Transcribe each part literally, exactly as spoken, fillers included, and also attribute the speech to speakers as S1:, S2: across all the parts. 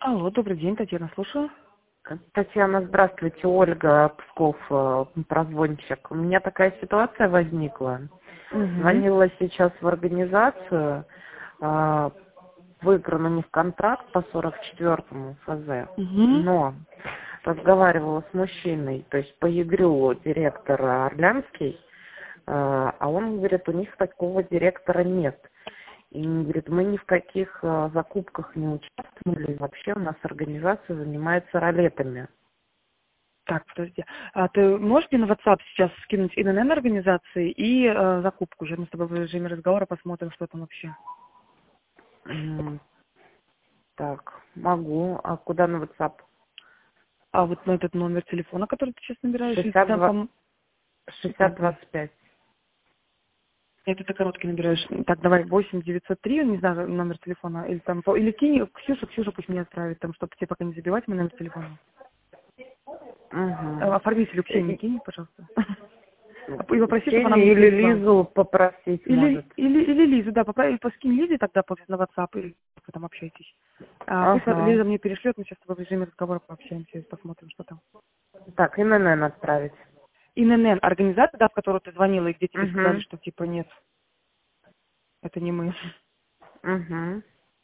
S1: Алло, добрый день, Татьяна, слушаю.
S2: Татьяна, здравствуйте, Ольга Псков, э, прозвончик. У меня такая ситуация возникла.
S1: Угу.
S2: Звонила сейчас в организацию, э, выигран у них контракт по сорок четвёртому ФЗ,
S1: Угу.
S2: но разговаривала с мужчиной, то есть по ЕГРЮ директор Орлянский, э, а он говорит, у них такого директора нет. И говорит, мы ни в каких э, закупках не участвовали, вообще у нас организация занимается ролетами.
S1: Так, подожди. А ты можешь мне на WhatsApp сейчас скинуть и ИНН организации, и э, закупку? Сейчас мы с тобой в режиме разговора посмотрим, что там вообще.
S2: М, Так, могу. А куда на WhatsApp?
S1: А вот на этот номер телефона, который ты сейчас набираешь, или ты
S2: шестьдесят
S1: там,
S2: два
S1: пом-
S2: шестьдесят
S1: так,
S2: двадцать пять.
S1: это ты короткий набираешь. Так, давай, восемь девятьсот три, не знаю, номер телефона, или там, по- или кинь Ксюша, Ксюша пусть меня отправит, там, чтобы тебе пока не забивать мой номер телефона. Э,
S2: Угу.
S1: Оформителю Ксении кинь, пожалуйста. И попроси, чтобы она
S2: Ксению
S1: мне
S2: или
S1: переслала.
S2: Лизу попросить
S1: Или,
S2: может.
S1: или, или Лизу, да, поправь, поскинь Лизе тогда после на WhatsApp, или как вы там общаетесь. А, пусть
S2: Ага.
S1: Лиза мне перешлет, мы сейчас с тобой в режиме разговора пообщаемся и посмотрим, что там.
S2: Так, ИНН отправить.
S1: ИНН, организация, да, в которую ты звонила, и где тебе сказали,
S2: Угу.
S1: что типа нет, это не мы.
S2: Угу.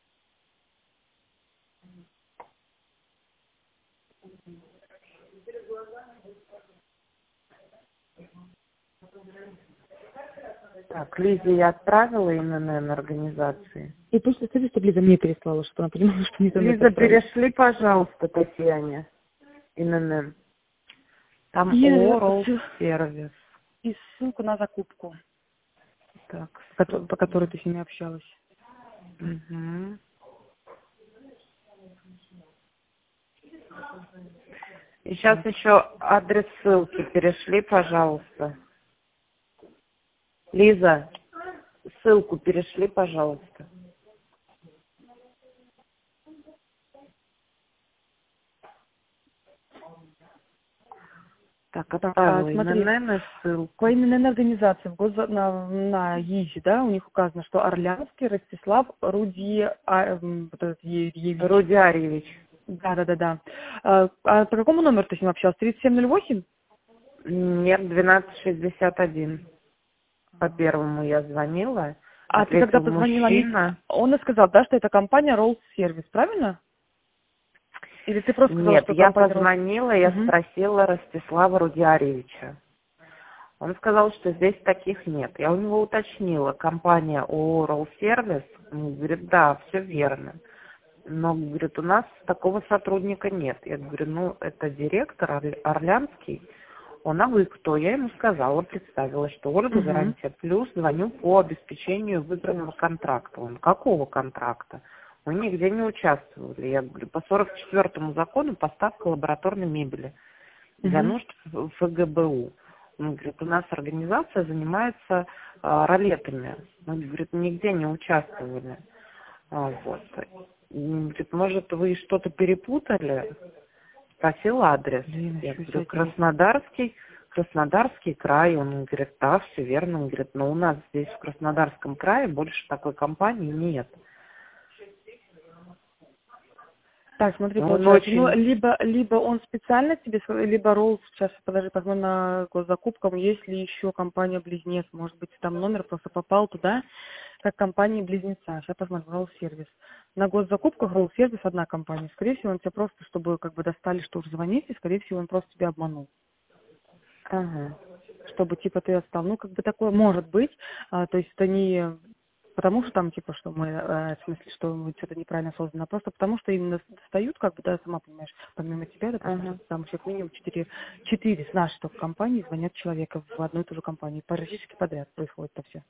S2: Так, Лизе я отправила ИНН организации.
S1: И пусть скажи, чтобы Лиза мне переслала, чтобы она понимала, что не за мной
S2: Лиза,
S1: отправить.
S2: перешли, пожалуйста, Татьяне ИНН. Там
S1: И, э,
S2: Oral
S1: ссыл-
S2: сервис.
S1: и ссылку на закупку,
S2: Так,
S1: по кото- по которой
S2: ссылку.
S1: ты с ними общалась.
S2: Угу. И сейчас
S1: Так.
S2: еще адрес ссылки перешли, пожалуйста. Лиза, ссылку перешли, пожалуйста. Так,
S1: Так, а
S2: отправила
S1: смотри,
S2: ИНН и
S1: по
S2: ссылку.
S1: именной организации в гос... на, на ЕИЗе, да, у них указано, что Орлянский Ростислав Руди... А, м, вот этот Е- Евич.
S2: Рудиарьевич.
S1: Да, да, да, да. А, а по какому номеру ты с ним общалась? тридцать семь ноль восемь?
S2: Нет, двенадцать шестьдесят один. По первому я звонила.
S1: А ты когда
S2: Ответил
S1: позвонила, они...
S2: мужчина.
S1: он и сказал, да, что это компания Rolls Service, правильно? Или ты просто сказала,
S2: Нет,
S1: что
S2: я
S1: компания Rolls...
S2: позвонила, я
S1: Угу.
S2: спросила Ростислава Рудиарьевича. Он сказал, что здесь таких нет. Я у него уточнила, компания Oral Service. Он говорит, да, все верно. Но, говорит, у нас такого сотрудника нет. Я говорю, ну, это директор Орля- Орлянский. Он, а вы кто? Я ему сказала, представила, что Ольга
S1: Угу.
S2: Гарантия Плюс, звоню по обеспечению выигранного контракта. Он, какого контракта? Мы нигде не участвовали. Я говорю, по сорок четвёртому закону поставка лабораторной мебели для
S1: Угу.
S2: нужд Ф- ФГБУ. Он говорит, у нас организация занимается а, ролетами. Он говорит, нигде не участвовали. А, вот. М, Говорит, может, вы что-то перепутали? Спросил адрес.
S1: Блин,
S2: Я
S1: еще
S2: говорю,
S1: взять не...
S2: Краснодарский, Краснодарский край. Он говорит, да, все верно. Он говорит, но у нас здесь в Краснодарском крае больше такой компании нет.
S1: Так, смотри,
S2: И он
S1: получается, ну,
S2: очень...
S1: либо, либо он специально тебе, св- либо Rolls, сейчас, подожди, посмотрим на госзакупкам, есть ли еще компания-близнец, может быть, там номер просто попал туда, как компания-близнеца. Сейчас посмотрим, Rolls Service. На госзакупках Rolls Service одна компания. Скорее всего, он тебя просто, чтобы как бы достали, что уже звоните, скорее всего, он просто тебя обманул.
S2: Ага.
S1: Чтобы, типа, ты отстал. Ну, как бы такое может быть. А, то есть это не потому, что там, типа, что мы, э, в смысле, что мы что-то неправильно создано, а просто потому, что именно достают, как бы, да, сама понимаешь, помимо тебя, допустим,
S2: Ага.
S1: там еще как минимум четыре, четыре с нашей только компании звонят человека в одну и ту же компанию. Практически подряд происходит это все.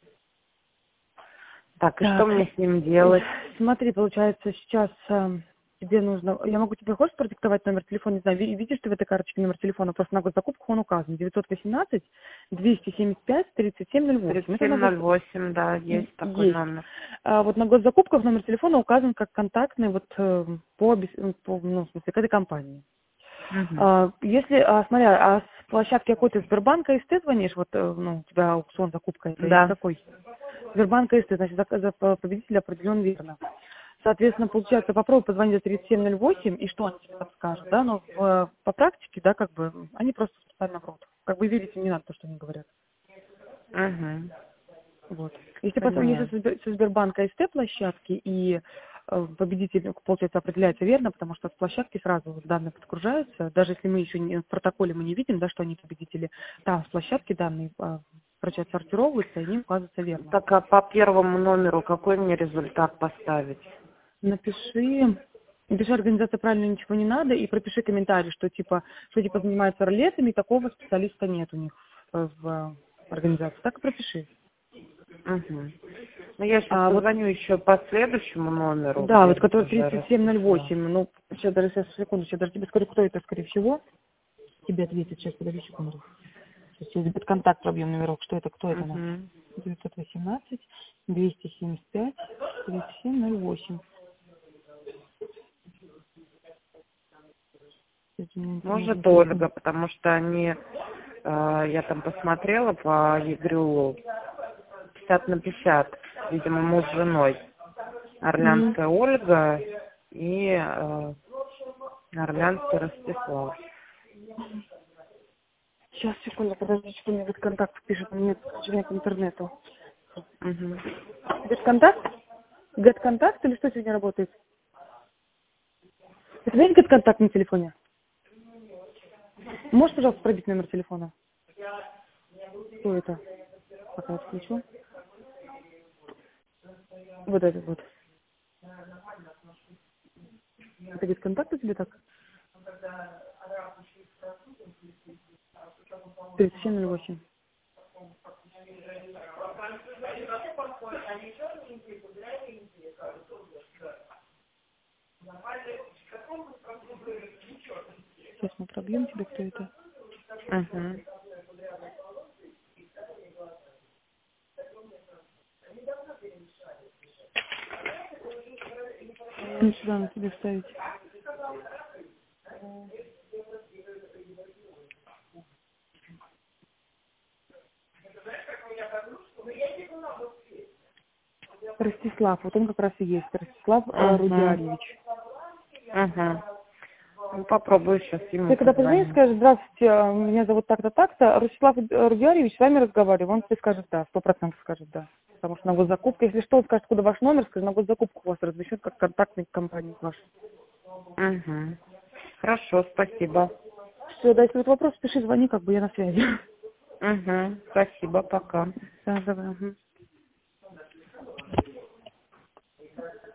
S2: Так, и что
S1: Так,
S2: мне с ним
S1: э,
S2: делать?
S1: смотри, получается, сейчас э, тебе нужно... Я могу тебе, хочешь продиктовать номер телефона? Не знаю, ви- видишь ты в этой карточке номер телефона? Просто на госзакупках он указан. девятьсот восемнадцать двести семьдесят пять тридцать семь ноль восемь.
S2: тридцать
S1: Это
S2: семь
S1: на гос...
S2: ноль восемь, да,
S1: и-
S2: есть такой
S1: есть.
S2: номер.
S1: А вот на госзакупках номер телефона указан как контактный вот э, по, обес- по, ну, в смысле, к этой компании.
S2: Угу.
S1: А, если, а, смотря, а с площадки какой-то Сбербанка СТ звонишь, вот э, ну, у тебя аукцион, закупка это, или
S2: Да.
S1: какой? Сбербанк СТ, значит, зак- за- по- победитель определен верно. Соответственно, получается, попробуй позвонить за тридцать семь ноль восемь, и что они тебе там скажут, да, но в, по практике, да, как бы, они просто специально врут. Как бы верить им не надо то, что они говорят.
S2: Угу.
S1: Вот. Если посмотреть
S2: Понятно.
S1: со Сбер- со Сбербанка эс тэ-площадки, и э, победитель, ну, получается, определяется верно, потому что с площадки сразу данные подгружаются, даже если мы еще не, в протоколе мы не видим, да, что они победители, там с площадки данные, э, короче, отсортировываются, и они указываются верно.
S2: Так, а по первому номеру какой мне результат поставить?
S1: Напиши, напиши организация правильно, ничего не надо, и пропиши комментарий, что типа, что типа занимаются ролетами, такого специалиста нет у них в, в организации. Так и пропиши.
S2: Угу. Ну, я сейчас
S1: А вот,
S2: позвоню еще по следующему номеру,
S1: да,
S2: где
S1: вот который
S2: уже
S1: тридцать семь ноль
S2: Ростислав.
S1: восемь, ну, сейчас даже, сейчас, секунду, сейчас даже тебе скажу, кто это, скорее всего. Тебе ответит, сейчас, подожди секунду. Сейчас я контакт пробьем номерок, что это, кто это у нас?
S2: Угу.
S1: девятьсот восемнадцать, двести семьдесят пять, тридцать семь ноль восемь.
S2: Может, Ольга, потому что они, э, я там посмотрела по ЕГРЮ, пятьдесят на пятьдесят, видимо, муж с женой.
S1: Мгм.
S2: Орлянская Ольга и э, Орлянский Ростислав.
S1: Сейчас, секунду, подождите, что мне контакт пишет, у меня нет подключения к интернету.
S2: Угу.
S1: Get-контакт? Get-контакт или что сегодня работает? У тебя есть Get-контакт на телефоне? Можешь, пожалуйста, пробить номер телефона? Что это? Пока я включу. Вот этот вот. Это Get-контакт у тебя так? тридцать семь ноль восемь. Сейчас мы пробьем тебе, кто это.
S2: Угу.
S1: Ну, сюда на тебе вставить. Ростислав, вот он как раз и есть. Ростислав э,
S2: Угу.
S1: Рудиарьевич.
S2: Угу. Ну, попробую сейчас ему
S1: Ты когда позвонишь,
S2: позвонить.
S1: скажешь: здравствуйте, э, меня зовут так-то, так-то. Ростислав Рудиарьевич с вами разговаривает. Он тебе скажет да, сто процентов скажет да. Потому что на госзакупке, если что, он скажет, куда ваш номер, скажет, на госзакупку у вас размещен как контактный компании ваш.
S2: Угу. Хорошо, спасибо.
S1: Все, да, если вот вопрос, пиши, звони, как бы я на связи.
S2: Угу. Спасибо, пока.
S1: Да, давай. Угу.